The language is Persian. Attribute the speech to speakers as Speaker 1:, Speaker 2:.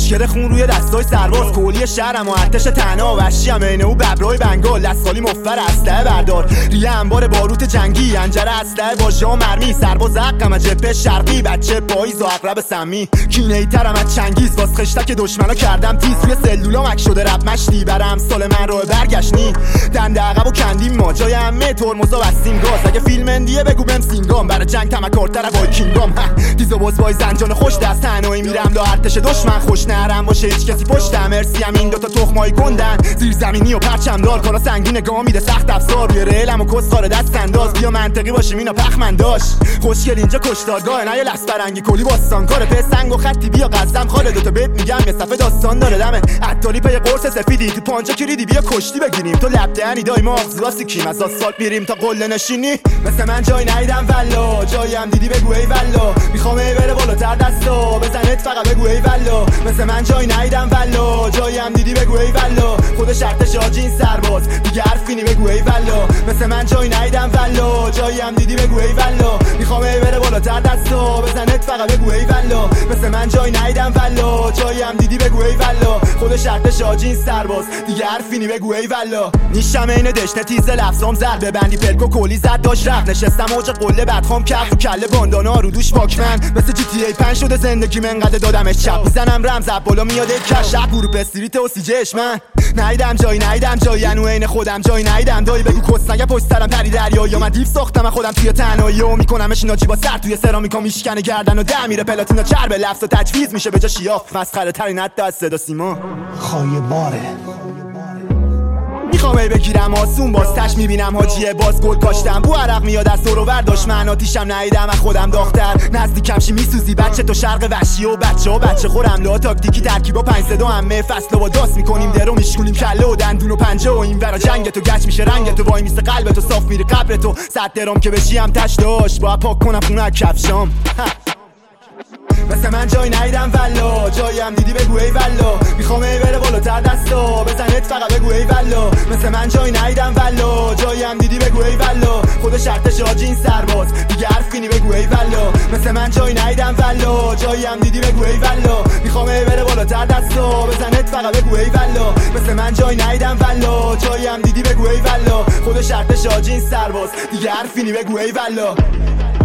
Speaker 1: مشکل خون روی دستای سرباز، کولی شهرم و ارتش تنها، وحشیم عین او ببرای بنگال، دستالی مفر اسلحه بردار، ریه انبار باروت جنگی، انجره اسلحه با ژا مرمی، سرباز حقم از جبهه شرقی، بچه پاییز و عقرب سمی، کینه ترم از چنگیز، واس خشتک دشمنو کردم تیز، روی سلولا مک شده رب مشتی، برای امسال من راه برگشتنی، دنده عقب و کندیم ما، جای همه ترمزا بستیم گاز، اگه فیلم اندیه بگو بهم سینگام، برای جنگ تمکارتر وایکینگام، دیز و باز وای زنجان خوش دست تنهایی میرم لا ارتش دشمن، خوش نرم باشه هیچ کسی پشتم، مرسیم این دوتا تخمای گندن، زیر زمینی و پرچم دار، کارا سنگین گام میده سخت افزار، روی ریلم و کسخار دست انداز، بیا منطقی باشیم اینا پخمن داشت، خوشگل اینجا کشتارگاه نه یه لسترنگی کلی باستان، کار پسنگ و خطی بیا قسم خاله، دوتا بهت میگم یه صفحه داستان داره دمه، عطاری پی قرص سفیدی، تو پانجا کلیدی بیا کشتی بگیریم، تو لب دهنی دای ما آغزواسی کیم، از آسفالت میریم تا قله نشینی، مثل من جای ندیدم والله، جایم دیدی بگو ای والله، میخوام ای بره بالاتر دستا، بزنت فقط بگو ای والله، مثل من جای ندیدم والله، جایم دیدی بگو ای والله، خودش ارتش آجین سرباز، دیگه حرفی نی بگو ای والله، مثل من جای ندیدم والله، جایم دیدی بگو ای والله، میخوام ای بره بالاتر دستا، بزنت فقط بگو ای والله، مثل من جای ندیدم والله، جایم دیدی بگو ای والله، خودش ارتش آجین سرباز، دیگه حرفی نی بگو ای والله، نیشم عین دشنه تیز لفظام زد، ببندی پلکو کلی زد داش رفت، نشستم اوج قله بدخوام کرد تو کله باندانا رو دوش واکمن، مثل جی تی ای 5 شده زندگی من انقدر دادمش چپ، میزنم رمز بالا میاد کش گروپ استریت و سیجش، من ندیدم جایی انو عین خودم جایی ندیدم، دایی بگو کس نگه پشت سرم پری دریا، یا من دیو ساختم خودم توی تنهایی و میکنمش ناجی با سر توی سرامیکا، میشکنه گردن و ده میره پلاتینا چرب لفظ و تجویز میشه به جا شیاف، مسخره ترین حتی از صدا سیما
Speaker 2: خایباره،
Speaker 1: میخوام ای بگیرم آسون باز تش میبینم حاجیه باز گل کاشتم، بو عرق میاد از تو رو برداشت، من آتیشم ندیدم از خودم داختر، نزدیکم شی میسوزی بچه تو شرق وحشی و بچه خورم لا تاکتیکی ترکیبا 5 3 2 همه فصل و داس میکنیم درو میشکونیم کله و دندون و پنجه و این ورا جنگ تو گچ میشه رنگ تو، وای میسه قلب تو صاف میره قبر تو، 100 درام که بشیم تش داش با پاک کنم خونه کفشام، مثل من جای ندیدم والله، جایم دیدی بگو ای والله، میخوام ای بره بالاتر دستا، بزنت فقط بگو ای والله، مثل من جای ندیدم والله، جایم دیدی بگو ای والله، خودش ارتش آجین سرباز، دیگه حرفی نی بگو ای والله، مثل من جای ندیدم والله، جایم دیدی بگو ای والله، میخوام ای بره بالاتر دستا، بزنت فقط بگو ای والله، مثل من جای ندیدم والله، جایم دیدی بگو ای والله، خودش ارتش آجین سرباز، دیگه حرفی نی بگو ای والله.